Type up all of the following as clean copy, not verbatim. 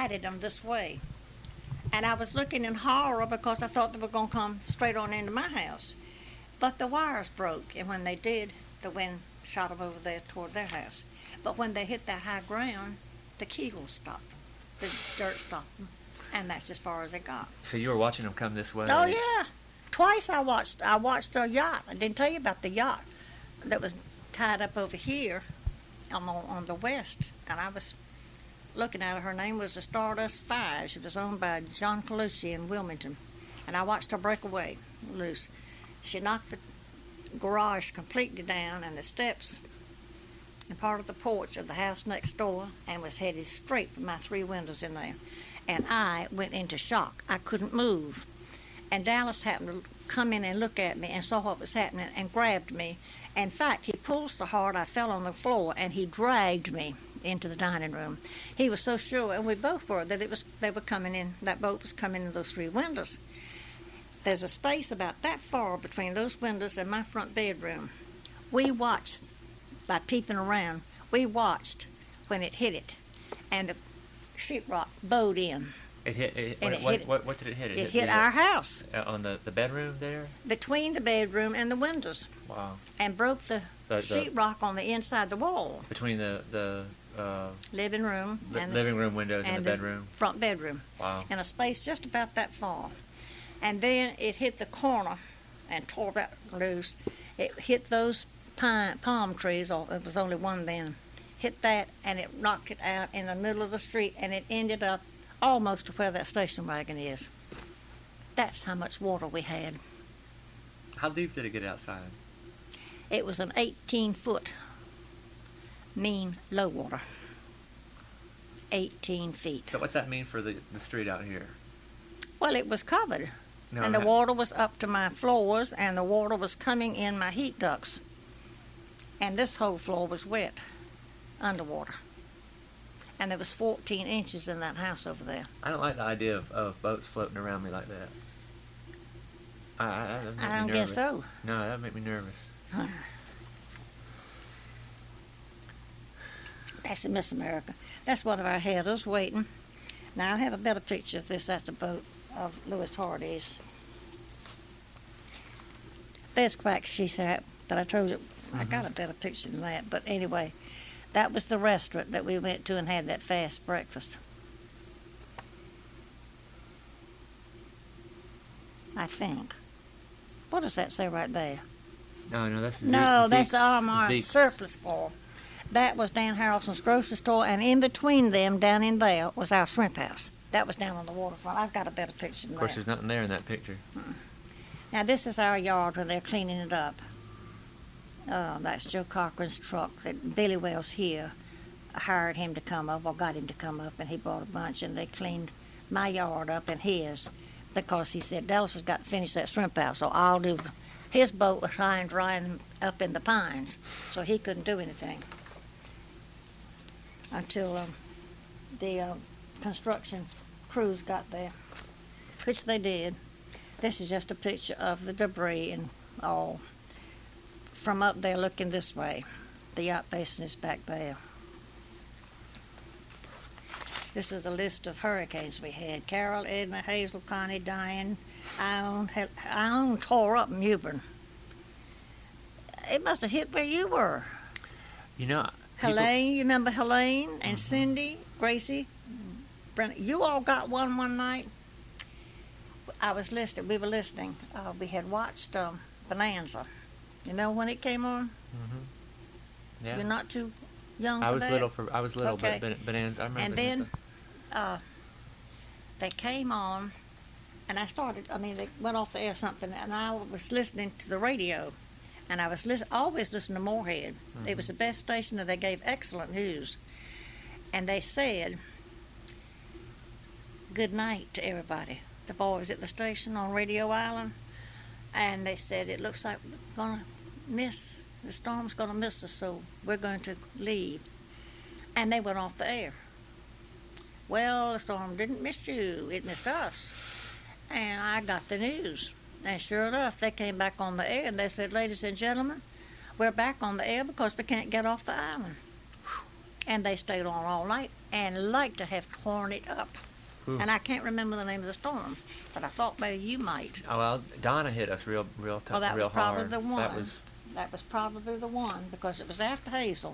guided them this way. And I was looking in horror because I thought they were going to come straight on into my house. But the wires broke, and when they did, the wind shot them over there toward their house. But when they hit that high ground, the kegels stopped them. The dirt stopped them, and that's as far as they got. So you were watching them come this way? Oh, yeah. Twice I watched a yacht. I didn't tell you about the yacht that was tied up over here on the west, and I was looking at her. Her name was the Stardust Five. She was owned by John Colucci in Wilmington, and I watched her break away loose. She knocked the garage completely down and the steps and part of the porch of the house next door, and was headed straight for my 3 windows in there. And I went into shock. I couldn't move. And Dallas happened to come in and look at me and saw what was happening and grabbed me. In fact, he pulled so hard I fell on the floor, and he dragged me into the dining room. He was so sure, and we both were, that they were coming in, that boat was coming in those 3 windows. There's a space about that far between those windows and my front bedroom. We watched, by peeping around, we watched when it hit it, and the sheetrock bowed in. What did it hit? It hit our house. On the bedroom there? Between the bedroom and the windows. Wow. And broke the sheetrock on the inside the wall. Between the living room and living room windows and the bedroom? Front bedroom. Wow. In a space just about that far. And then it hit the corner and tore that loose. It hit those palm trees, or it was only one then. Hit that, and it knocked it out in the middle of the street, and it ended up almost to where that station wagon is. That's how much water we had. How deep did it get outside? It was an 18-foot mean low water. 18 feet. So what's that mean for the street out here? Well, it was covered. No, and the water was up to my floors, and the water was coming in my heat ducts. And this whole floor was wet, underwater. And there was 14 inches in that house over there. I don't like the idea of boats floating around me like that. I don't guess so. No, that would make me nervous. That's in Miss America. That's one of our headers waiting. Now, I have a better picture of this. That's a boat of Louis Hardy's. There's Quack She Sat that I told you. I got a better picture than that. But anyway, that was the restaurant that we went to and had that fast breakfast. I think. What does that say right there? No, that's that's the Armour surplus floor. That was Dan Harrelson's grocery store, and in between them, down in there, was our shrimp house. That was down on the waterfront. I've got a better picture than that. Of course, there's nothing there in that picture. Now, this is our yard where they're cleaning it up. That's Joe Cochran's truck that Billy Wells here hired him to come up, or got him to come up, and he brought a bunch, and they cleaned my yard up and his, because he said Dallas has got to finish that shrimp house, so I'll do his boat was high and dry and up in the pines, so he couldn't do anything until the construction crews got there, which they did. This is just a picture of the debris and all from up there looking this way. The yacht basin is back there. This is a list of hurricanes we had. Carol, Edna, Hazel, Connie, Diane, Ione tore up Mewburn. It must have hit where you were. You know, Helene, you remember Helene and Cindy, Gracie, Brenda? You all got one night. I was listening. We were listening. We had watched Bonanza. You know when it came on? Mm-hmm. Yeah. You're not too young I for was that? I was little, Okay. but Bonanza, I remember. And then they came on, and they went off the air something, and I was listening to the radio. And I was always listening to Moorhead. Mm-hmm. It was the best station, and they gave excellent news. And they said, good night to everybody. The boys at the station on Radio Island. And they said, it looks like the storm's going to miss us, so we're going to leave. And they went off the air. Well, the storm didn't miss you. It missed us. And I got the news. And sure enough, they came back on the air, and they said, ladies and gentlemen, we're back on the air because we can't get off the island. And they stayed on all night and like to have torn it up. Ooh. And I can't remember the name of the storm, but I thought maybe you might. Oh, well, Donna hit us real tough, Well, that real was probably hard. the one. That was That was probably the one because it was after Hazel.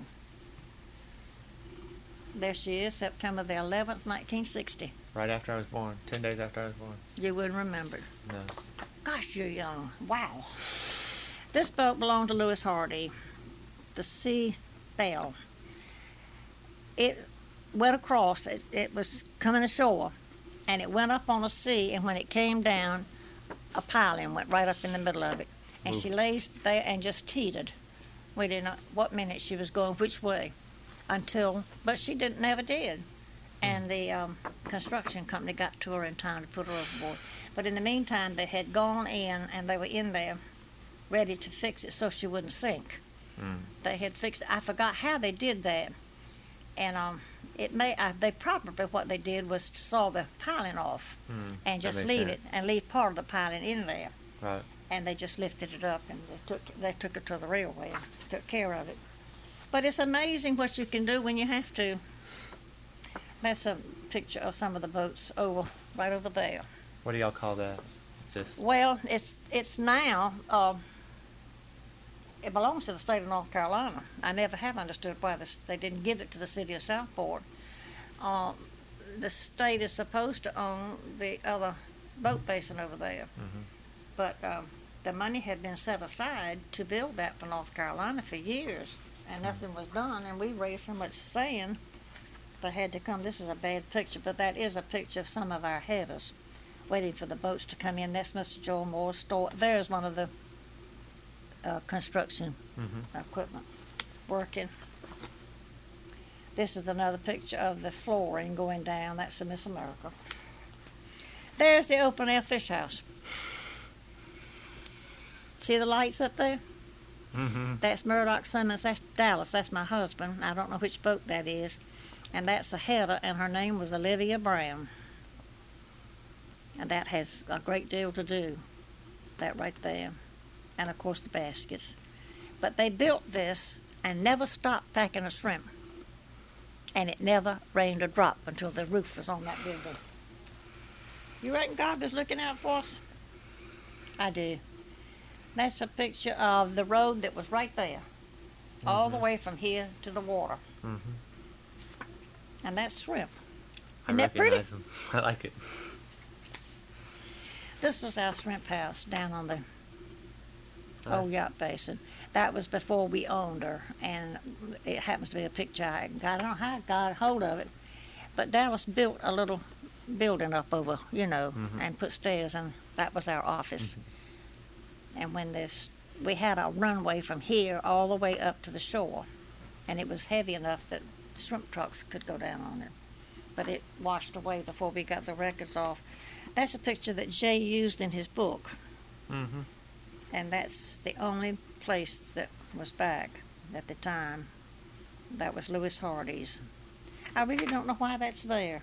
There she is, September the 11th, 1960. right after I was born. 10 days after I was born. You wouldn't remember. No. Gosh, you're young. Wow. This boat belonged to Lewis Hardy, the Sea Belle. It went across, it was coming ashore, and it went up on a sea, and when it came down, a piling went right up in the middle of it. And Ooh. she lays there and just teetered. We didn't know what minute she was going which way but she never did. And the construction company got to her in time to put her overboard. But in the meantime, they had gone in, and they were in there ready to fix it so she wouldn't sink. Mm. They had fixed it. I forgot how they did that. And they probably, what they did was saw the piling off and That just makes leave sense. it, and leave part of the piling in there. Right. And they just lifted it up, and they took it to the railway and took care of it. But it's amazing what you can do when you have to. That's a picture of some of the boats right over there. What do y'all call that? Just Well, it's now, it belongs to the state of North Carolina. I never have understood why they didn't give it to the city of Southport. The state is supposed to own the other boat basin over there. But the money had been set aside to build that for North Carolina for years, and nothing was done, and we raised so much sand they had to come. This is a bad picture, but that is a picture of some of our headers waiting for the boats to come in. That's Mr. Joel Moore's store. There's one of the construction equipment working. This is another picture of the flooring going down. That's the Miss America. There's the open air fish house. See the lights up there? That's Murdoch Simmons. That's Dallas. That's my husband. I don't know which boat that is. And that's a header, and her name was Olivia Brown. And that has a great deal to do, that right there. And, of course, the baskets. But they built this and never stopped packing a shrimp. And it never rained a drop until the roof was on that building. You reckon God was looking out for us? I do. That's a picture of the road that was right there, all the way from here to the water. And that's shrimp. Isn't that pretty? recognize them. I like it. This was our shrimp house down on the Nice. old yacht basin. That was before we owned her, and it happens to be a picture I don't know how I got hold of it, but Dallas built a little building up over, and put stairs, and that was our office. And when we had a runway from here all the way up to the shore, and it was heavy enough that shrimp trucks could go down on it. But it washed away before we got the records off. That's a picture that Jay used in his book. And that's the only place that was back at the time. That was Lewis Hardy's. I really don't know why that's there.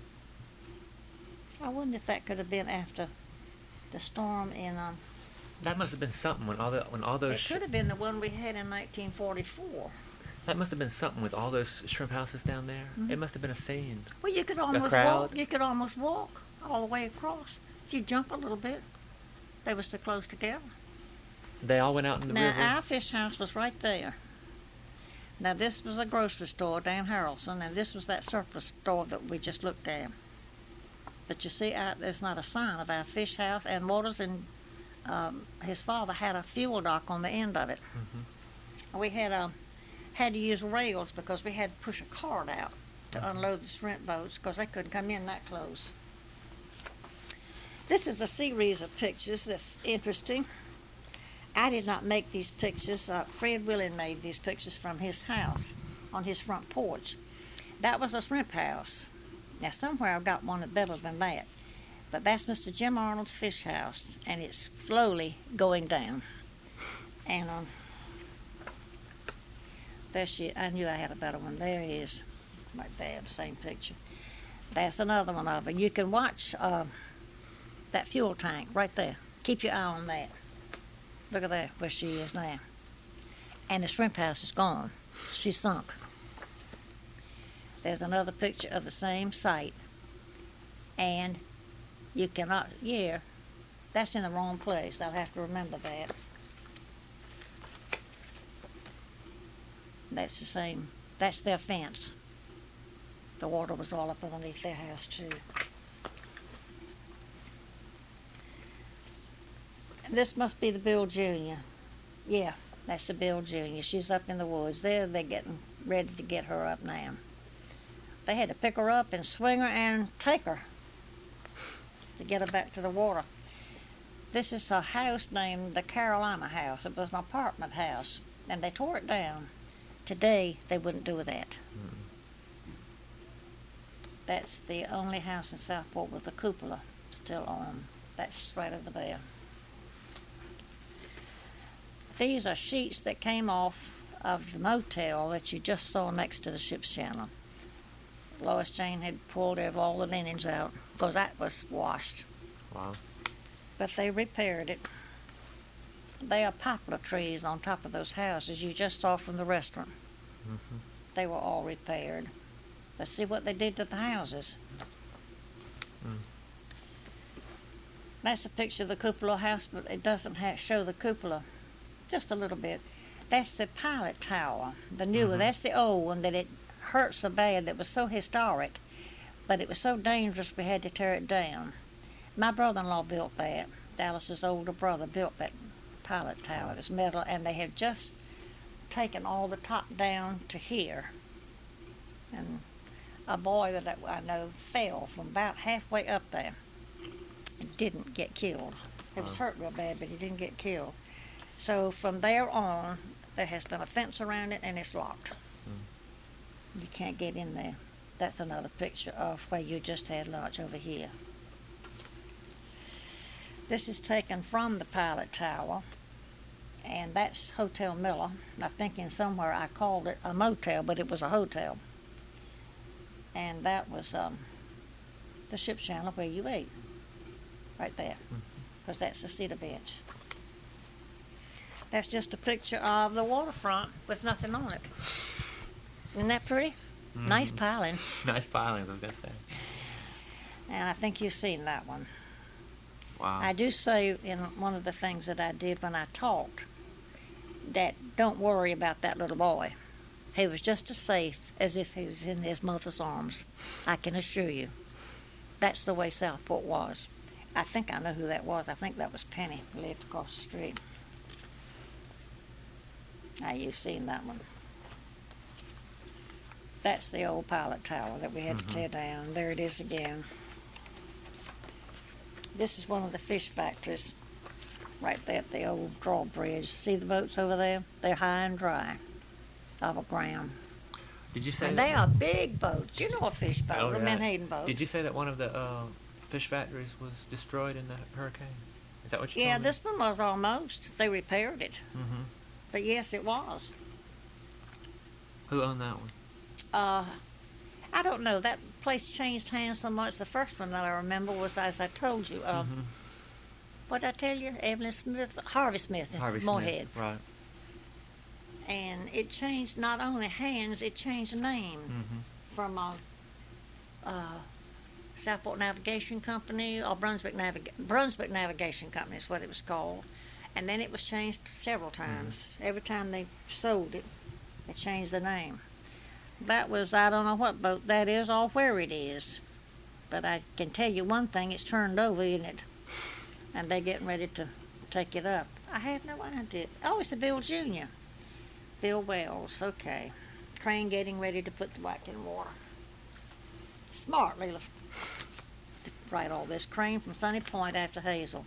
I wonder if that could have been after the storm in... That must have been something when all those. It could have been the one we had in 1944. That must have been something with all those shrimp houses down there. It must have been a scene. Well, you could almost crowd. walk. You could almost walk all the way across if you jump a little bit. They were so close together. They all went out in the Now river. our fish house was right there. Now this was a grocery store down Harrelson, and this was that surplus store that we just looked at. But you see, there's not a sign of our fish house. And Waters and his father had a fuel dock on the end of it. We had to use rails because we had to push a cart out to unload the shrimp boats because they couldn't come in that close. This is a series of pictures that's interesting. I did not make these pictures. Fred Willing made these pictures from his house on his front porch. That was a shrimp house. Now somewhere I've got one better than that. But that's Mr. Jim Arnold's fish house, and it's slowly going down. And I knew I had a better one. There he is, right there, the same picture. That's another one of them. You can watch that fuel tank right there. Keep your eye on that. Look at that, where she is now. And the shrimp house is gone. She's sunk. There's another picture of the same site. And you cannot, yeah, that's in the wrong place. I'll have to remember that. That's the same, that's their fence. The water was all up underneath their house too. This must be the Bill Jr. Yeah, that's the Bill Jr. She's up in the woods. They're getting ready to get her up now. They had to pick her up and swing her and take her to get her back to the water. This is a house named the Carolina House. It was an apartment house, and they tore it down. Today, they wouldn't do that. That's the only house in Southport with the cupola still on. That's right over there. These are sheets that came off of the motel that you just saw next to the ship's channel. Lois Jane had pulled all the linens out because that was washed. Wow. But they repaired it. They are poplar trees on top of those houses you just saw from the restaurant. Mm-hmm. They were all repaired. Let's see what they did to the houses. Mm. That's a picture of the cupola house, but it doesn't show the cupola. Just a little bit. That's the pilot tower, the new one. That's the old one that it hurt so bad, that was so historic, but it was so dangerous we had to tear it down. My brother-in-law built that. Dallas's older brother built that pilot tower. It was metal, and they have just taken all the top down to here. And a boy that I know fell from about halfway up there and didn't get killed. He was hurt real bad, but he didn't get killed. So from there on, there has been a fence around it, and it's locked. You can't get in there. That's another picture of where you just had lunch over here. This is taken from the pilot tower, and that's Hotel Miller. I think in somewhere I called it a motel, but it was a hotel. And that was the ship's channel where you ate, right there, because that's the cedar bench. That's just a picture of the waterfront with nothing on it. Isn't that pretty? Mm-hmm. Nice piling. Nice piling, I was going to say. And I think you've seen that one. Wow. I do say in one of the things that I did when I talked that don't worry about that little boy. He was just as safe as if he was in his mother's arms. I can assure you. That's the way Southport was. I think I know who that was. I think that was Penny, who lived across the street. Now you've seen that one. That's the old pilot tower that we had to tear down. There it is again. This is one of the fish factories right there at the old drawbridge. See the boats over there? They're high and dry off the ground. Did you say And that? they are big boats. You know a fish boat, Oh, a yeah. Menhaden boat. Did you say that one of the fish factories was destroyed in the hurricane? Is that what you Yeah, told me? this one was almost. They repaired it. Mm-hmm. But yes, it was. Who owned that one? I don't know. That place changed hands so much. The first one that I remember was, as I told you, what did I tell you? Evelyn Smith, Harvey Smith in Harvey Moorhead. Smith. Right. And it changed not only hands, it changed the name from Southport Navigation Company or Brunswick Navigation Company is what it was called. And then it was changed several times. Every time they sold it, they changed the name. That was, I don't know what boat that is or where it is. But I can tell you one thing, it's turned over, isn't it? And they're getting ready to take it up. I have no idea. Oh, it's the Bill Jr. Bill Wells, okay. Crane getting ready to put the back in water. Smart, Leela, to write all this. Crane from Sunny Point after Hazel.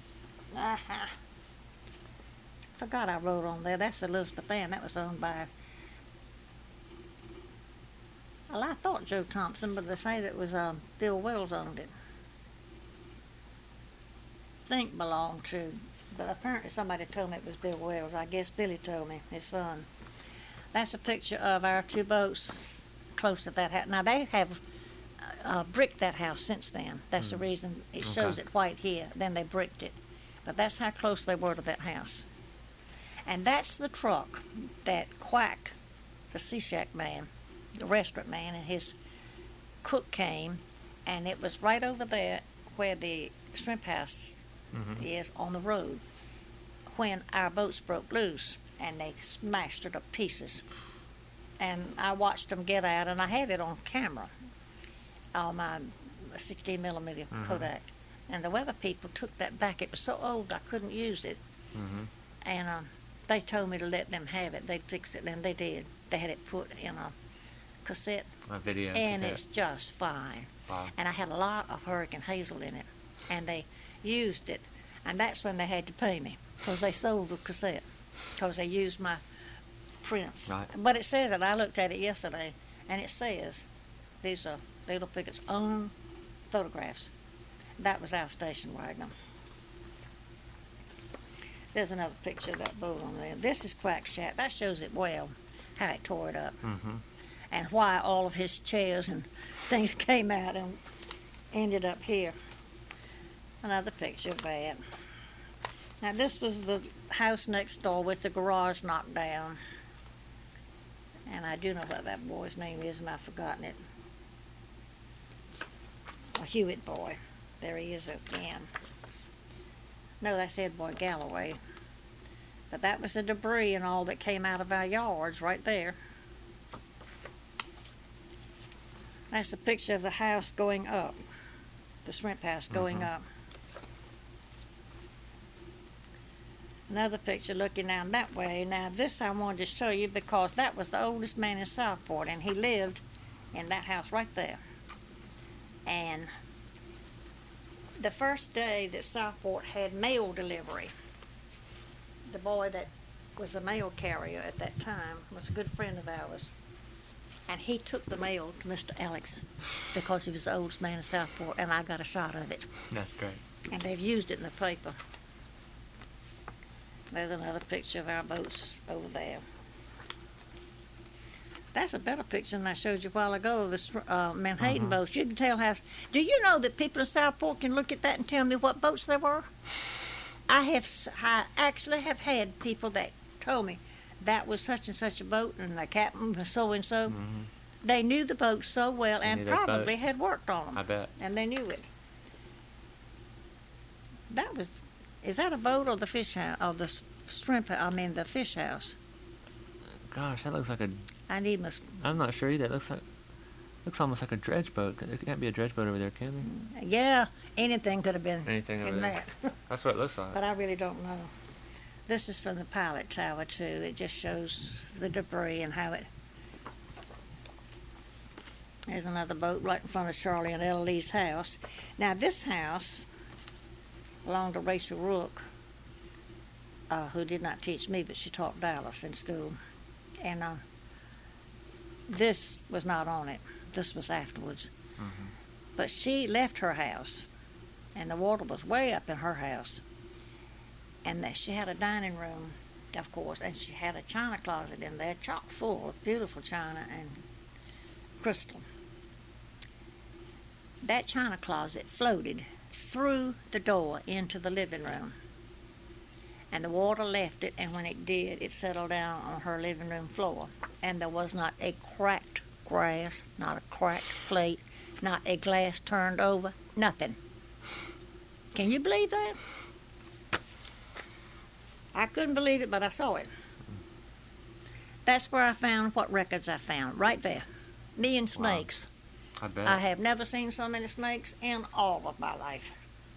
Forgot I wrote on there. That's Elizabeth Ann. That was owned by... Well, I thought Joe Thompson, but they say that it was Bill Wells owned it. Think belonged to, but apparently somebody told me it was Bill Wells. I guess Billy told me, his son. That's a picture of our two boats close to that house. Now, they have bricked that house since then. That's the reason it shows it white here. Then they bricked it. But that's how close they were to that house. And that's the truck that Quack, the Sea Shack man, the restaurant man, and his cook came, and it was right over there where the shrimp house is on the road when our boats broke loose, and they smashed it to pieces. And I watched them get out, and I had it on camera, on my 16 millimeter Kodak. And the weather people took that back. It was so old I couldn't use it. And they told me to let them have it. They'd fix it, and they did. They had it put in a cassette, A video. and cassette. it's just fine. Wow. And I had a lot of Hurricane Hazel in it, and they used it. And that's when they had to pay me, because they sold the cassette, because they used my prints. Right. But it says it. I looked at it yesterday, and it says these are Little Pickett's own photographs. That was our station wagon. There's another picture of that boat on there. This is Quack Shack. That shows it well, how it tore it up, and why all of his chairs and things came out and ended up here. Another picture of that. Now this was the house next door with the garage knocked down. And I do know what that boy's name is, and I've forgotten it. A Hewitt boy. There he is again. No, that's Ed Boy Galloway. But that was the debris and all that came out of our yards right there. That's a picture of the house going up. The shrimp house going up. Another picture looking down that way. Now this I wanted to show you because that was the oldest man in Southport, and he lived in that house right there. And the first day that Southport had mail delivery, the boy that was a mail carrier at that time was a good friend of ours. And he took the mail to Mr. Alex because he was the oldest man in Southport, and I got a shot of it. That's great. And they've used it in the paper. There's another picture of our boats over there. That's a better picture than I showed you a while ago of the Manhattan boats. You can tell how... Do you know that people in Southport can look at that and tell me what boats they were? I actually have had people that told me that was such and such a boat, and the captain was so-and-so. They knew the boat so well They and knew their probably boats. had worked on them. I bet. And they knew it. That was... Is that a boat or the fish house? Or the shrimp... I mean, the fish house. Gosh, that looks like a... I need my... I'm not sure either. It looks almost like a dredge boat. It can't be a dredge boat over there, can Yeah, anything could have been Anything over in there. that. That's what it looks like. But I really don't know. This is from the pilot tower, too. It just shows the debris and how it... There's another boat right in front of Charlie and Ella Lee's house. Now, this house belonged to Rachel Rook, who did not teach me, but she taught Dallas in school. And this was not on it. This was afterwards. But she left her house, and the water was way up in her house. And she had a dining room, of course, and she had a china closet in there, chock full of beautiful china and crystal. That china closet floated through the door into the living room. And the water left it, and when it did, it settled down on her living room floor. And there was not a cracked glass, not a cracked plate, not a glass turned over, nothing. Can you believe that? I couldn't believe it, but I saw it. That's where I found what records I found, right there. Me and snakes. I bet. I have never seen so many snakes in all of my life.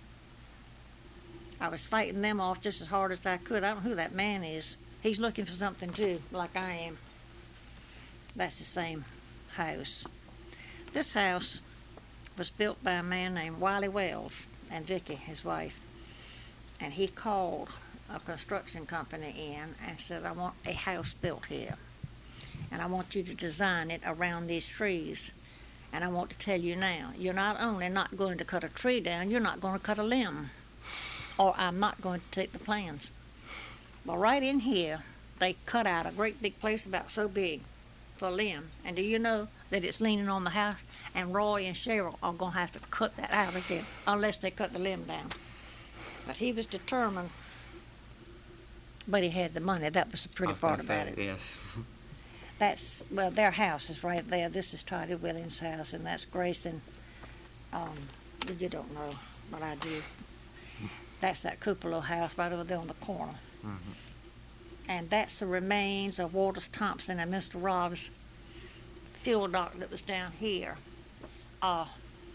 I was fighting them off just as hard as I could. I don't know who that man is. He's looking for something too, like I am. That's the same house. This house was built by a man named Wiley Wells and Vicky, his wife. And he called a construction company in and said, I want a house built here. And I want you to design it around these trees. And I want to tell you now, you're not only not going to cut a tree down, you're not going to cut a limb. Or I'm not going to take the plans. Well, right in here, they cut out a great big place about so big for a limb. And do you know that it's leaning on the house? And Roy and Cheryl are going to have to cut that out again, unless they cut the limb down. But he was determined, but he had the money. That was the pretty part about it. Yes. That's, well, their house is right there. This is Toddy Williams' house, and that's Grayson. You don't know, but I do. That's that cupola house right over there on the corner. Mm-hmm. And that's the remains of Waters Thompson and Mr. Robb's fuel dock that was down here. Now,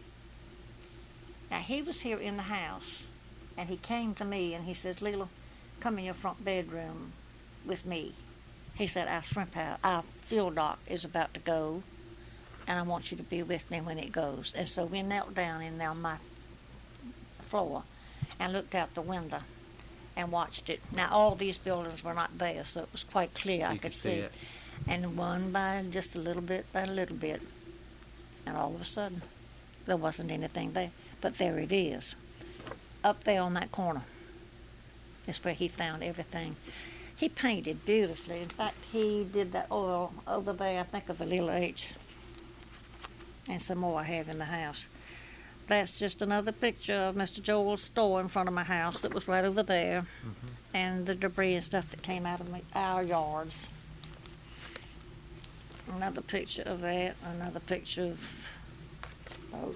he was here in the house, and he came to me, and he says, Leela, come in your front bedroom with me. He said, our fuel dock is about to go, and I want you to be with me when it goes. And so we knelt down on my floor and looked out the window and watched it. Now, all these buildings were not there, so it was quite clear. I could see it. And one by just a little bit by a little bit. And all of a sudden, there wasn't anything there. But there it is. Up there on that corner is where he found everything. He painted beautifully. In fact, he did that oil over there, I think of the little H. And some more I have in the house. That's just another picture of Mr. Joel's store in front of my house that was right over there. Mm-hmm. And the debris and stuff that came out of our yards. Another picture of that. Another picture of... Oh.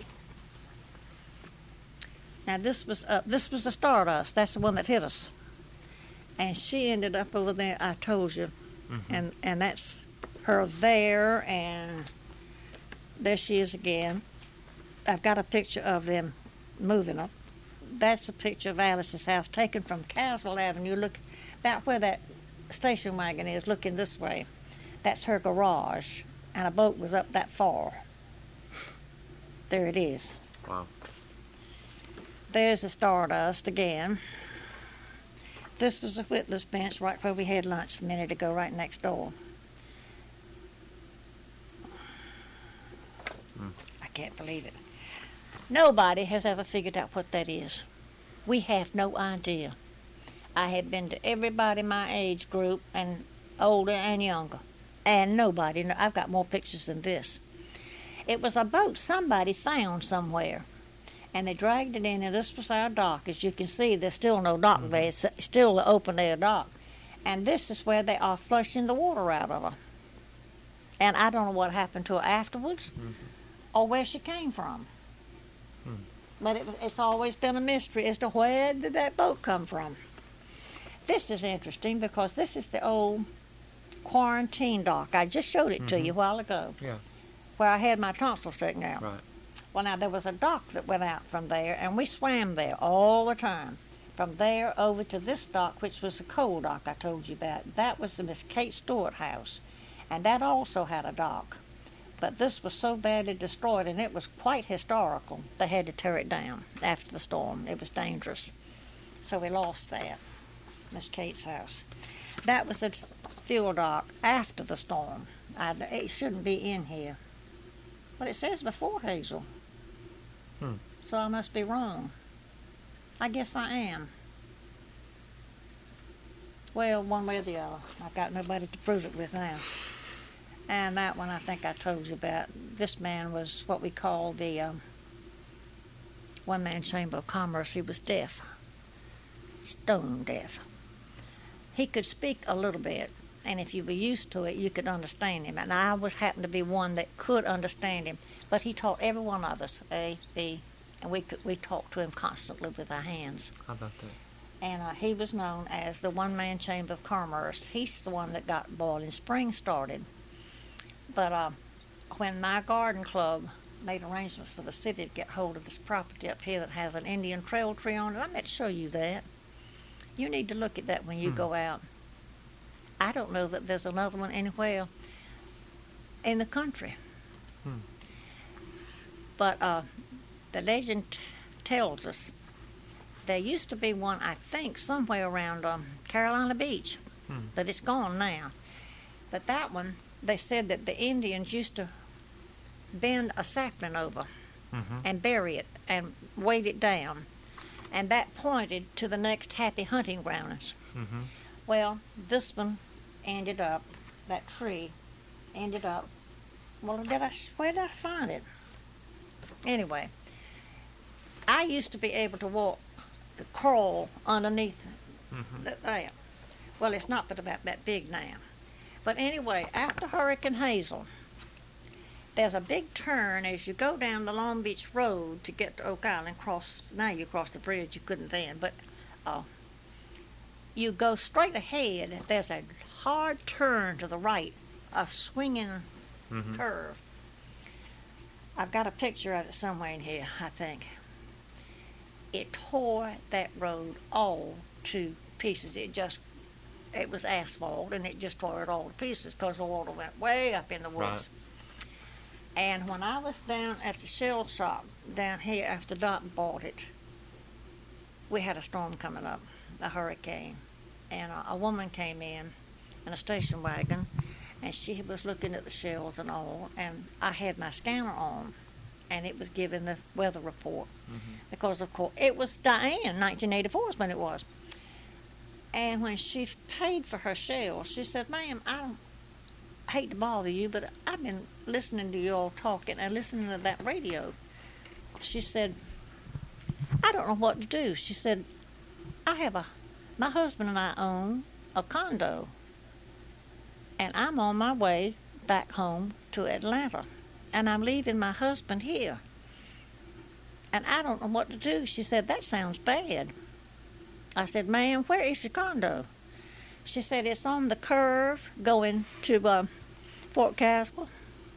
Now this was the Stardust. That's the one that hit us. And she ended up over there, I told you. Mm-hmm. And that's her there, and there she is again. I've got a picture of them moving up. That's a picture of Alice's house taken from Caswell Avenue. Look about where that station wagon is, looking this way. That's her garage, and a boat was up that far. There it is. Wow. There's the Stardust again. This was a Whitley's bench right where we had lunch a minute ago, right next door. I can't believe it. Nobody has ever figured out what that is. We have no idea. I have been to everybody my age group, and older and younger, and nobody. I've got more pictures than this. It was a boat somebody found somewhere, and they dragged it in, and this was our dock. As you can see, there's still no dock there. It's still the open-air dock. And this is where they are flushing the water out of her. And I don't know what happened to her afterwards, or where she came from. But it's always been a mystery as to where did that boat come from. This is interesting because this is the old quarantine dock. I just showed it to you a while ago. Yeah. Where I had my tonsils taken out. Right. Well, now, there was a dock that went out from there, and we swam there all the time. From there over to this dock, which was the coal dock I told you about. That was the Miss Kate Stewart house, and that also had a dock. But this was so badly destroyed, and it was quite historical. They had to tear it down after the storm. It was dangerous. So we lost that, Miss Kate's house. That was the fuel dock after the storm. It shouldn't be in here. But it says before, Hazel. So I must be wrong. I guess I am. Well, one way or the other. I've got nobody to prove it with now. And that one I think I told you about. This man was what we call the one-man chamber of commerce. He was deaf. Stone deaf. He could speak a little bit, and if you were used to it, you could understand him. And I happened to be one that could understand him. But he taught every one of us A, B, and we talked to him constantly with our hands. How about that? And he was known as the one-man chamber of commerce. He's the one that got Boiling Springs started. But when my garden club made arrangements for the city to get hold of this property up here that has an Indian trail tree on it, I meant to show you that. You need to look at that when you go out. I don't know that there's another one anywhere in the country. But the legend tells us there used to be one, I think, somewhere around Carolina Beach, but it's gone now. But that one, they said that the Indians used to bend a sapling over and bury it and weight it down, and that pointed to the next happy hunting grounds. Well, this one ended up, that tree ended up, well, where did I find it? Anyway, I used to be able to crawl underneath that. Well, it's not but about that big now. But anyway, after Hurricane Hazel, there's a big turn as you go down the Long Beach Road to get to Oak Island. Now you cross the bridge, you couldn't then, but you go straight ahead. There's a hard turn to the right, a swinging curve. I've got a picture of it somewhere in here, I think. It tore that road all to pieces. It was asphalt, and it just tore it all to pieces because the water went way up in the woods. Right. And when I was down at the shell shop down here after Doc bought it, we had a storm coming up, a hurricane. And a woman came in a station wagon, and she was looking at the shells and all, and I had my scanner on, and it was giving the weather report. Because, of course, it was Diane, 1984 is when it was. And when she paid for her shells, she said, "Ma'am, I hate to bother you, but I've been listening to you all talking and listening to that radio." She said, "I don't know what to do." She said, my husband and I own a condo, and I'm on my way back home to Atlanta, and I'm leaving my husband here, and I don't know what to do." She said, "That sounds bad." I said, "Ma'am, where is your condo?" She said, "It's on the curve going to Fort Caspar."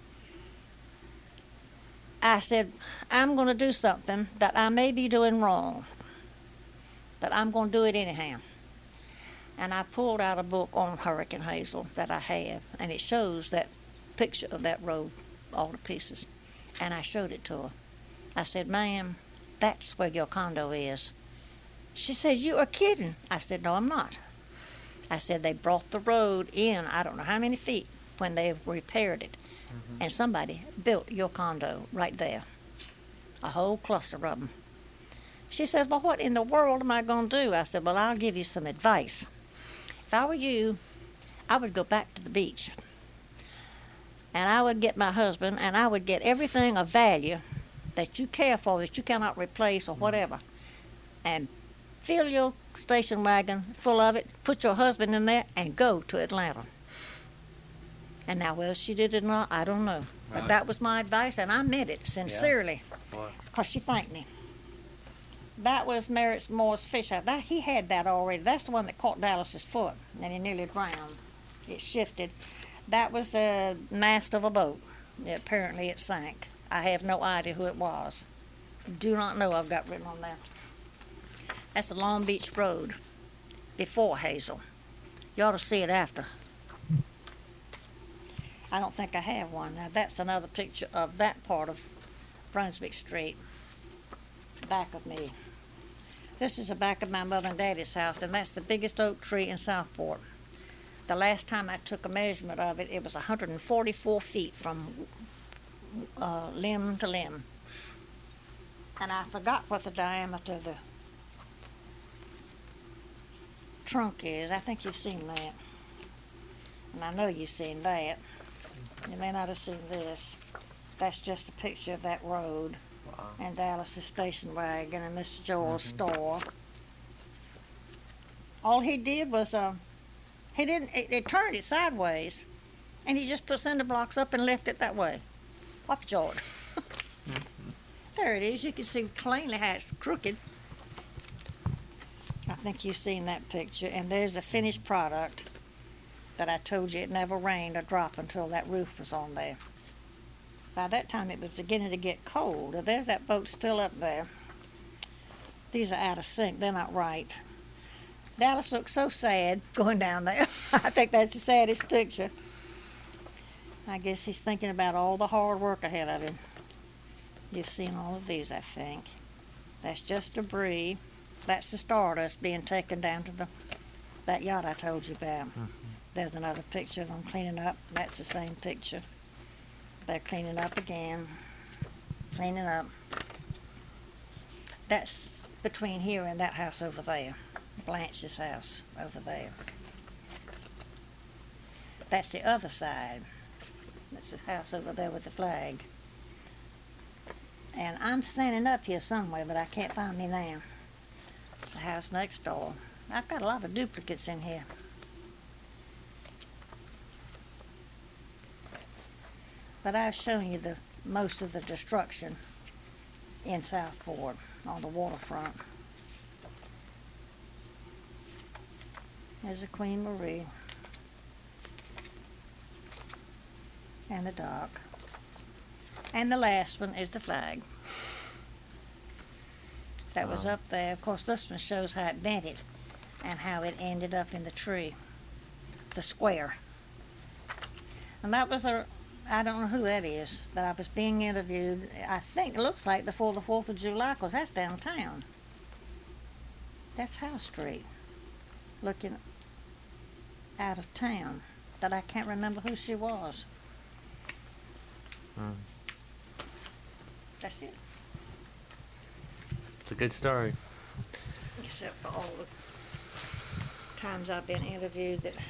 I said, "I'm going to do something that I may be doing wrong, but I'm going to do it anyhow." And I pulled out a book on Hurricane Hazel that I have, and it shows that picture of that road all to pieces. And I showed it to her. I said, "Ma'am, that's where your condo is." She said, "You are kidding." I said, "No, I'm not." I said, "They brought the road in, I don't know how many feet, when they repaired it. And somebody built your condo right there. A whole cluster of them." She said, "Well, what in the world am I going to do?" I said, "Well, I'll give you some advice. If I were you, I would go back to the beach. And I would get my husband, and I would get everything of value that you care for, that you cannot replace or whatever, and fill your station wagon full of it, put your husband in there, and go to Atlanta." And now, whether she did it or not, I don't know. But that was my advice, and I meant it sincerely, because she thanked me. That was Merritt Moore's fish out. He had that already. That's the one that caught Dallas's foot, and he nearly drowned. It shifted. That was the mast of a boat. Apparently it sank. I have no idea who it was. Do not know. I've got written on there. That's the Long Beach Road before Hazel. You ought to see it after. I don't think I have one. Now that's another picture of that part of Brunswick Street, back of me. This is the back of my mother and daddy's house, and that's the biggest oak tree in Southport. The last time I took a measurement of it, it was 144 feet from limb to limb. And I forgot what the diameter of the trunk is. I think you've seen that. And I know you've seen that. You may not have seen this. That's just a picture of that road. Wow. And Dallas's station wagon and Mr. Joel's store. All he did was, it turned it sideways, and he just put cinder blocks up and left it that way. Up George. There it is. You can see plainly how it's crooked. I think you've seen that picture. And there's a finished product that I told you it never rained a drop until that roof was on there. By that time, it was beginning to get cold. There's that boat still up there. These are out of sync. They're not right. Dallas looks so sad going down there. I think that's the saddest picture. I guess he's thinking about all the hard work ahead of him. You've seen all of these, I think. That's just debris. That's the Stardust being taken down to that yacht I told you about. There's another picture of them cleaning up. That's the same picture. They're cleaning up again. Cleaning up. That's between here and that house over there. Blanche's house over there. That's the other side. That's the house over there with the flag. And I'm standing up here somewhere, but I can't find me now. The house next door. I've got a lot of duplicates in here. But I've shown you the most of the destruction in Southport on the waterfront. There's the Queen Marie and the dock. And the last one is the flag. That was Wow. up there. Of course, this one shows how it dented and how it ended up in the tree, the square. And that was I don't know who that is, but I was being interviewed, I think it looks like before the 4th of July, 'cause that's downtown. That's House Street, looking out of town, but I can't remember who she was. Mm. That's it. It's a good story. Except for all the times I've been interviewed that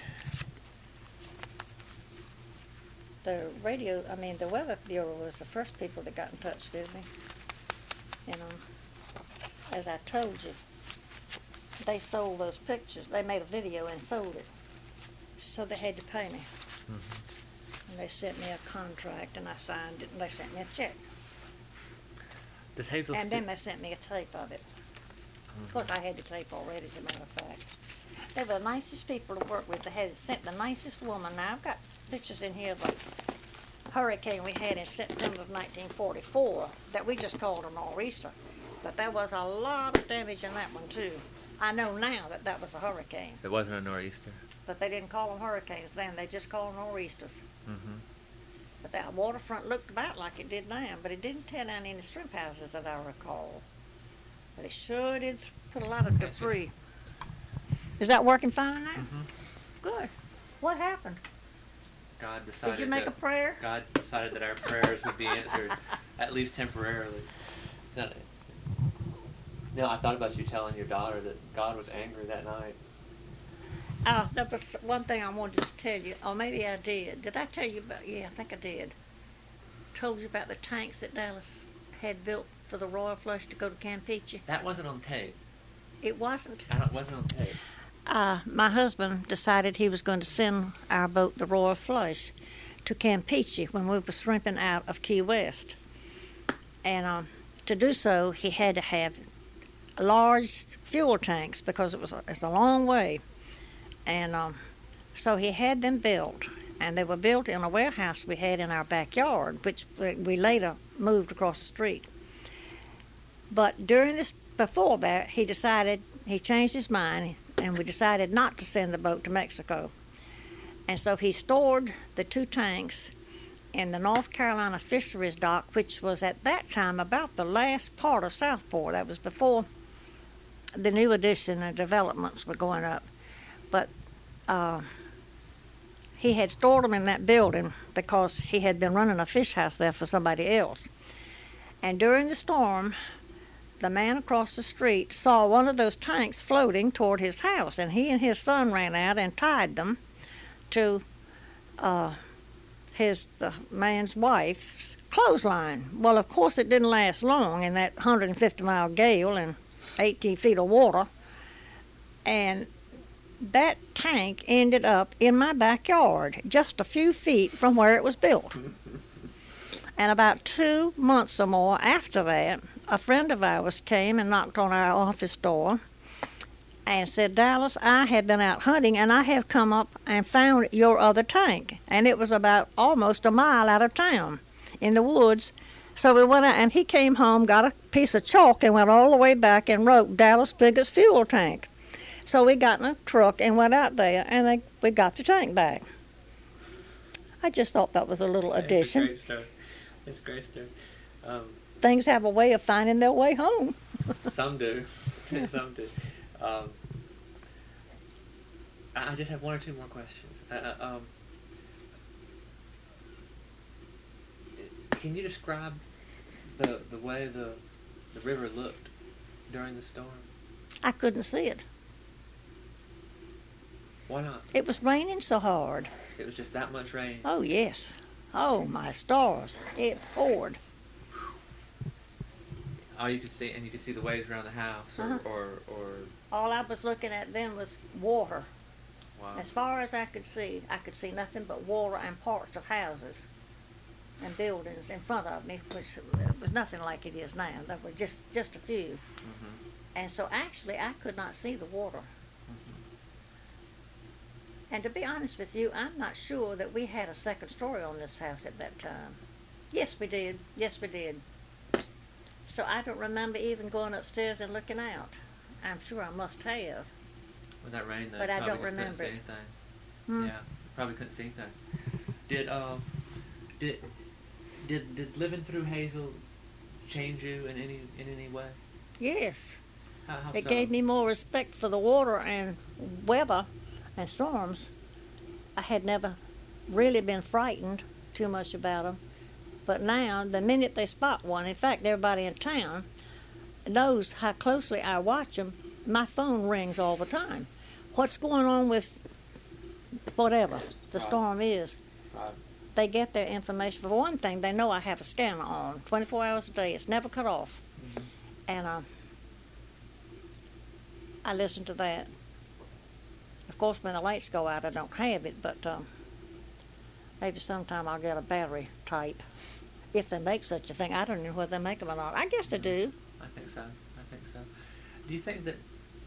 the Weather Bureau was the first people that got in touch with me. And as I told you, they sold those pictures. They made a video and sold it. So they had to pay me. Mm-hmm. And they sent me a contract and I signed it and they sent me a check. Does Hazel And sti- then they sent me a tape of it. Of course, I had the tape already, as a matter of fact. They were the nicest people to work with. They had sent the nicest woman. Now, I've got pictures in here of a hurricane we had in September of 1944 that we just called a nor'easter. But there was a lot of damage in that one, too. I know now that that was a hurricane. It wasn't a nor'easter. But they didn't call them hurricanes then. They just called them nor'easters. Mm-hmm. But that waterfront looked about like it did now, but it didn't tear down any shrimp houses that I recall. But it sure did put a lot of Okay, so- debris. Is that working fine now? Mm-hmm. Good. What happened? God decided Did you make a that prayer? God decided that our prayers would be answered, at least temporarily. No, I thought about you telling your daughter that God was angry that night. Oh, that was one thing I wanted to tell you. Or maybe I did. Did I tell you about? Yeah, I think I did. Told you about the tanks that Dallas had built for the Royal Flush to go to Campeche. That wasn't on tape. It wasn't. It wasn't on tape. My husband decided he was going to send our boat, the Royal Flush, to Campeche when we were shrimping out of Key West. And to do so, he had to have large fuel tanks because it's a long way. And so he had them built, and they were built in a warehouse we had in our backyard, which we later moved across the street. But before that, he changed his mind, and we decided not to send the boat to Mexico. And so he stored the 2 tanks in the North Carolina Fisheries Dock, which was at that time about the last part of Southport. That was before the new addition and developments were going up. But he had stored them in that building because he had been running a fish house there for somebody else. And during the storm, the man across the street saw one of those tanks floating toward his house, and he and his son ran out and tied them to the man's wife's clothesline. Well, of course, it didn't last long in that 150-mile gale and 18 feet of water. And that tank ended up in my backyard, just a few feet from where it was built. And about 2 months or more after that, a friend of ours came and knocked on our office door and said, "Dallas, I have been out hunting and I have come up and found your other tank." And it was about almost a mile out of town in the woods. So we went out, and he came home, got a piece of chalk, and went all the way back and wrote Dallas biggest fuel tank. So we got in a truck and went out there, and we got the tank back. I just thought that was a little addition. It's a great story. It's a great story. Things have a way of finding their way home. Some do. Some do. I just have 1 or 2 more questions. Can you describe the way the river looked during the storm? I couldn't see it. Why not? It was raining so hard. It was just that much rain. Oh, yes. Oh, my stars. It poured. All you could see, and you could see the waves around the house, or All I was looking at then was water. wow. As far as I could see nothing but water and parts of houses. and buildings in front of me, which was nothing like it is now. There were just a few. Mm-hmm. And so actually I could not see the water. Mm-hmm. And to be honest with you, I'm not sure that we had a second story on this house at that time. Yes, we did. Yes, we did. So I don't remember even going upstairs and looking out. I'm sure I must have. When that rained, though, But you I probably don't just remember couldn't it. see anything. Hmm? Yeah, probably couldn't see anything. Did living through Hazel change you in any way? Yes. How It so? gave me more respect for the water and weather and storms. I had never really been frightened too much about them. But now, the minute they spot one, in fact, everybody in town knows how closely I watch them. My phone rings all the time. What's going on with whatever the Right. storm is? Right. They get their information. For one thing, they know I have a scanner on 24 hours a day. It's never cut off. Mm-hmm. And I listen to that. Of course, when the lights go out, I don't have it, but maybe sometime I'll get a battery type. If they make such a thing. I don't know whether they make them or not. I guess they do. I think so. I think so. Do you think that?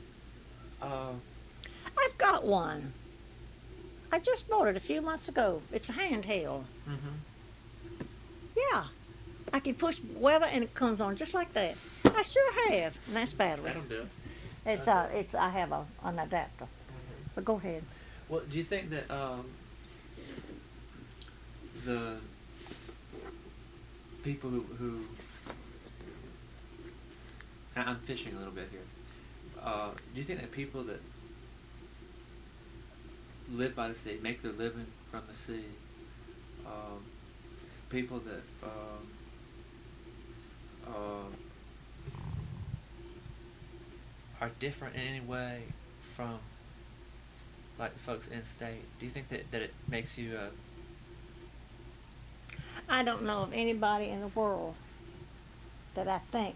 I've got one. I just bought it a few months ago. It's a handheld. Mm-hmm. Yeah. I can push weather and it comes on just like that. I sure have. And that's battery. That'll do it. It's I have an adapter. Mm-hmm. But go ahead. Well, do you think that the people who I'm fishing a little bit here. Do you think that people that live by the sea, make their living from the sea, people that are different in any way from like the folks in state? Do you think that it makes you I don't know of anybody in the world that I think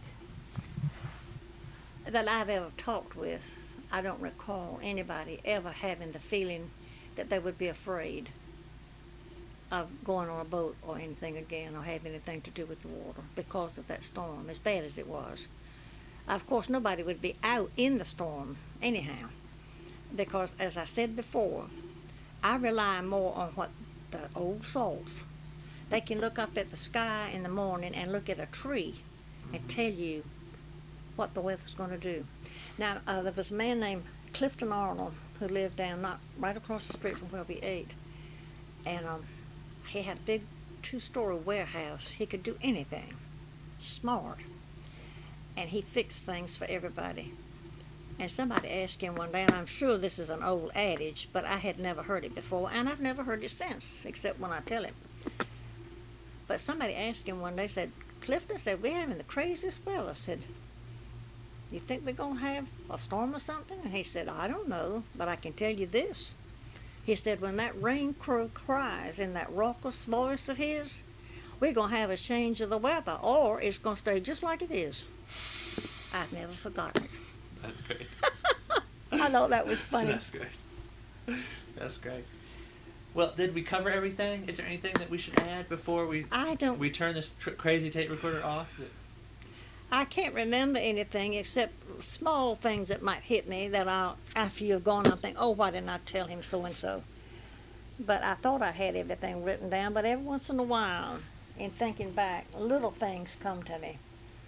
that I've ever talked with. I don't recall anybody ever having the feeling that they would be afraid of going on a boat or anything again or having anything to do with the water because of that storm, as bad as it was. Of course, nobody would be out in the storm anyhow because, as I said before, I rely more on what the old salts. They can look up at the sky in the morning and look at a tree and tell you what the weather's going to do. Now, there was a man named Clifton Arnold who lived down not right across the street from where we ate. And he had a big 2-story warehouse. He could do anything. Smart. And he fixed things for everybody. And somebody asked him one day, and I'm sure this is an old adage, but I had never heard it before, and I've never heard it since, except when I tell him. But somebody asked him one day, said, Clifton said, we're having the craziest weather. I said, you think we're going to have a storm or something? And he said, I don't know, but I can tell you this. He said, when that rain crow cries in that raucous voice of his, we're going to have a change of the weather, or it's going to stay just like it is. I've never forgotten it. That's great. I thought that was funny. That's great. That's great. Well, did we cover everything? Is there anything that we should add before we turn this crazy tape recorder off? I can't remember anything except small things that might hit me that after you've gone, I'll think, oh, why didn't I tell him so-and-so? But I thought I had everything written down, but every once in a while, in thinking back, little things come to me.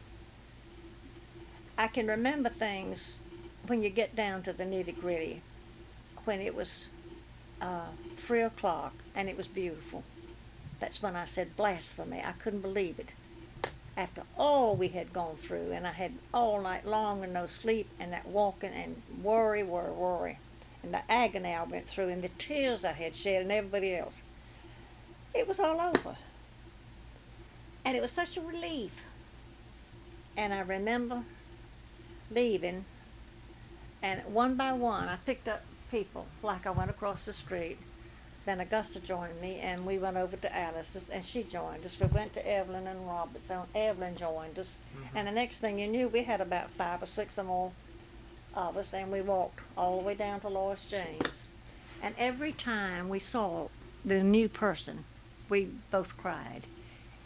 I can remember things when you get down to the nitty-gritty, when it was 3 o'clock and it was beautiful. That's when I said blasphemy. I couldn't believe it. After all we had gone through, and I had all night long and no sleep, and that walking and worry, and the agony I went through, and the tears I had shed, and everybody else. It was all over. And it was such a relief. And I remember leaving, and one by one I picked up people, like I went across the street. Then Augusta joined me, and we went over to Alice's, and she joined us. We went to Evelyn and Robert's, and Evelyn joined us. Mm-hmm. And the next thing you knew, we had about 5 or 6 or more of us, and we walked all the way down to Lois James. And every time we saw the new person, we both cried.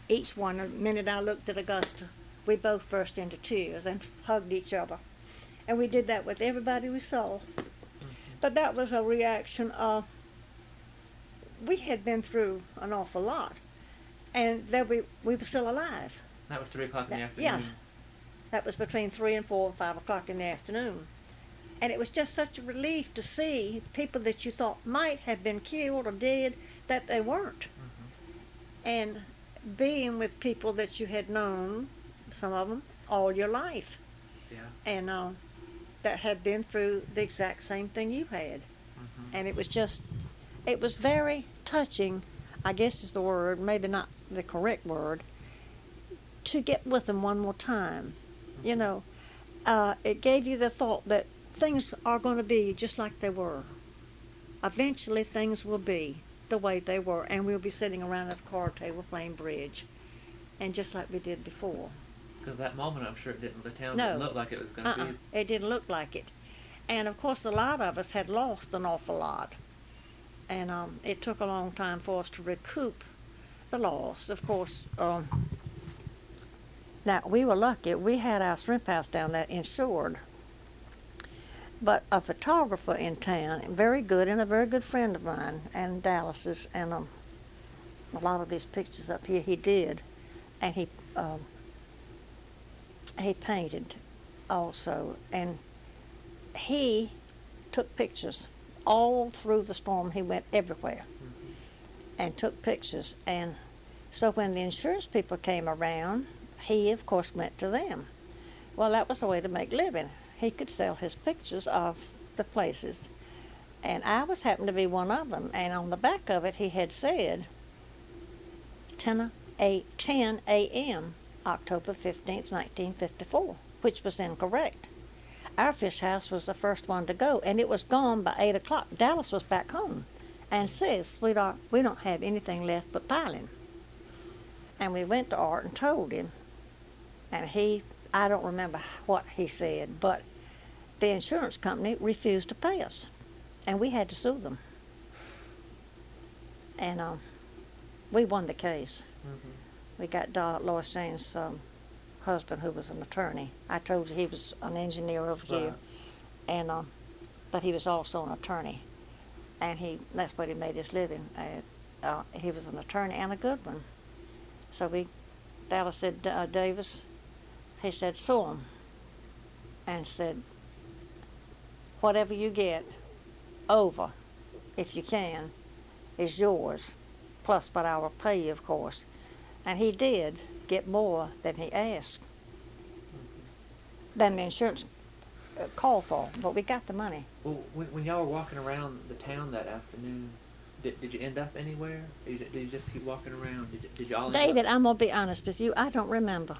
each one, the minute I looked at Augusta, we both burst into tears and hugged each other. And we did that with everybody we saw. But that was a reaction of, we had been through an awful lot, and that we were still alive. That was 3 o'clock in the afternoon. Yeah, that was between 3 and 4 and 5 o'clock in the afternoon. And it was just such a relief to see people that you thought might have been killed or dead, that they weren't. And being with people that you had known, some of them, all your life. Yeah. And that had been through the exact same thing you had. And it was just, it was very touching, I guess is the word, maybe not the correct word, to get with them one more time. You know, it gave you the thought that things are going to be just like they were. Eventually things will be the way they were, and we'll be sitting around at the card table playing bridge, and just like we did before. Because that moment, I'm sure it didn't. The town No. didn't look like it was going to be. It didn't look like it. And of course, a lot of us had lost an awful lot, and it took a long time for us to recoup the loss. Of course, now we were lucky. We had our shrimp house down there insured, but a photographer in town, very good, and a very good friend of mine, and Dallas's, and a lot of these pictures up here he did, and he painted also, and he took pictures all through the storm. He went everywhere and took pictures, and so when the insurance people came around, he of course went to them. Well, that was a way to make living. He could sell his pictures of the places, and I was happened to be one of them, and on the back of it he had said 10 a.m. October 15th, 1954, which was incorrect. Our fish house was the first one to go, and it was gone by 8 o'clock. Dallas was back home and says, "Sweetheart, we don't have anything left but piling." And we went to Art and told him, and I don't remember what he said, but the insurance company refused to pay us, and we had to sue them. And we won the case. We got Lois Jane's husband, who was an attorney. I told you he was an engineer over here, and but he was also an attorney, and that's what he made his living. He was an attorney and a good one. So Dallas said, Davis, he said, sue him, and said, whatever you get over, if you can, is yours, plus what I will pay you, of course. And he did get more than he asked, than the insurance called for, but we got the money. Well, when y'all were walking around the town that afternoon, did you end up anywhere? Or did you just keep walking around? Did y'all end David, up? I'm going to be honest with you, I don't remember.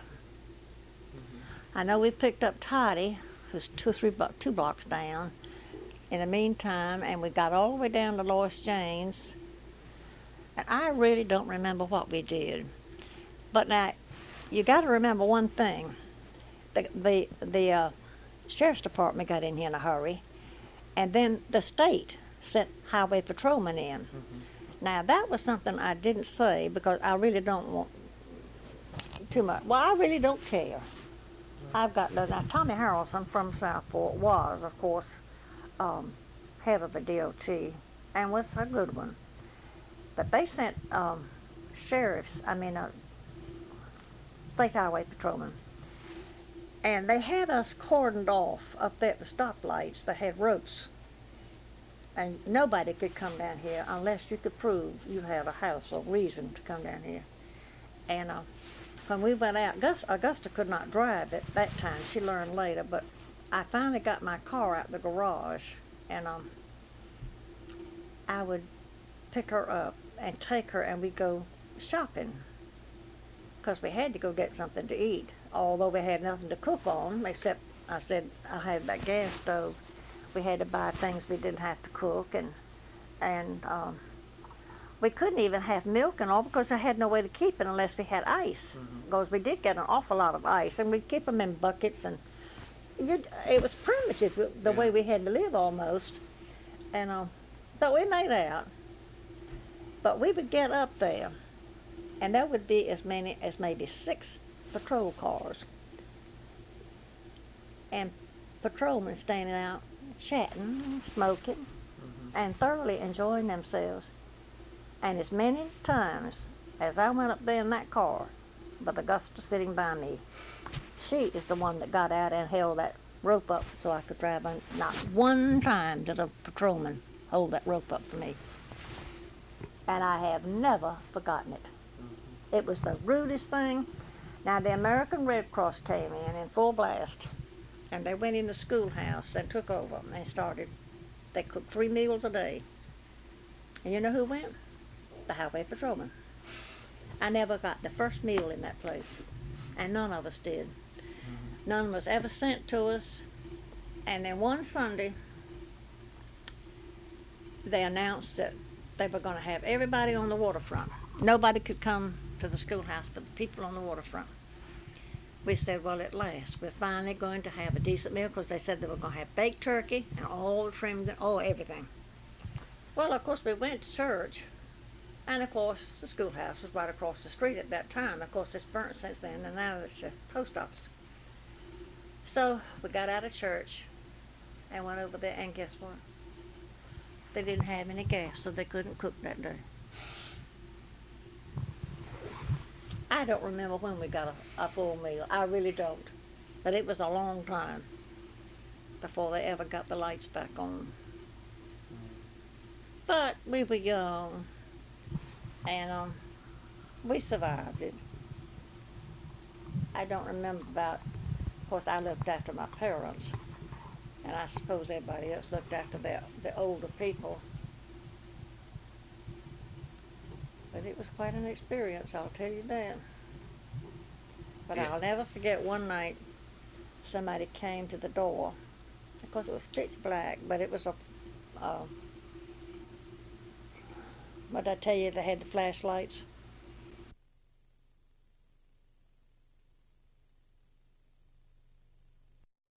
I know we picked up Toddy, who's 2 blocks down, in the meantime, and we got all the way down to Lois Jane's, and I really don't remember what we did. But now, you got to remember one thing. The sheriff's department got in here in a hurry, and then the state sent highway patrolmen in. Now, that was something I didn't say because I really don't want too much. Well, I really don't care. I've got, now Tommy Harrelson from Southport was, of course, head of the DOT, and was a good one. But they sent state highway patrolmen, and they had us cordoned off up there at the stoplights. They had ropes, and nobody could come down here unless you could prove you had a house or reason to come down here. And when we went out, Augusta could not drive at that time. She learned later, but I finally got my car out of the garage, and I would pick her up and take her, and we'd go shopping, because we had to go get something to eat, although we had nothing to cook on, except I said I had that gas stove. We had to buy things we didn't have to cook, and we couldn't even have milk and all because I had no way to keep it unless we had ice, because we did get an awful lot of ice, and we'd keep them in buckets, and it was primitive, the way we had to live almost. And but we made out. But we would get up there, and there would be as many as maybe 6 patrol cars, and patrolmen standing out chatting, smoking, and thoroughly enjoying themselves. And as many times as I went up there in that car, with Augusta sitting by me, she is the one that got out and held that rope up so I could drive on. Not one time did a patrolman hold that rope up for me. And I have never forgotten it. It was the rudest thing. Now, the American Red Cross came in full blast, and they went in the schoolhouse and took over and started. They cooked 3 meals a day. And you know who went? The highway patrolman. I never got the first meal in that place, and none of us did. None was ever sent to us. And then one Sunday, they announced that they were going to have everybody on the waterfront. Nobody could come to the schoolhouse but the people on the waterfront. We said, well, at last, we're finally going to have a decent meal, because they said they were going to have baked turkey and all the trimmed, everything. Well, of course, we went to church, and of course, the schoolhouse was right across the street at that time. Of course, it's burnt since then, and now it's a post office. So we got out of church and went over there, and guess what? They didn't have any gas, so they couldn't cook that day. I don't remember when we got a full meal. I really don't. But it was a long time before they ever got the lights back on. But we were young, and we survived it. I don't remember about, of course, I looked after my parents, and I suppose everybody else looked after the older people. But it was quite an experience, I'll tell you that. But yeah. I'll never forget one night somebody came to the door. Of course, it was pitch black, but it was what did I tell you, they had the flashlights?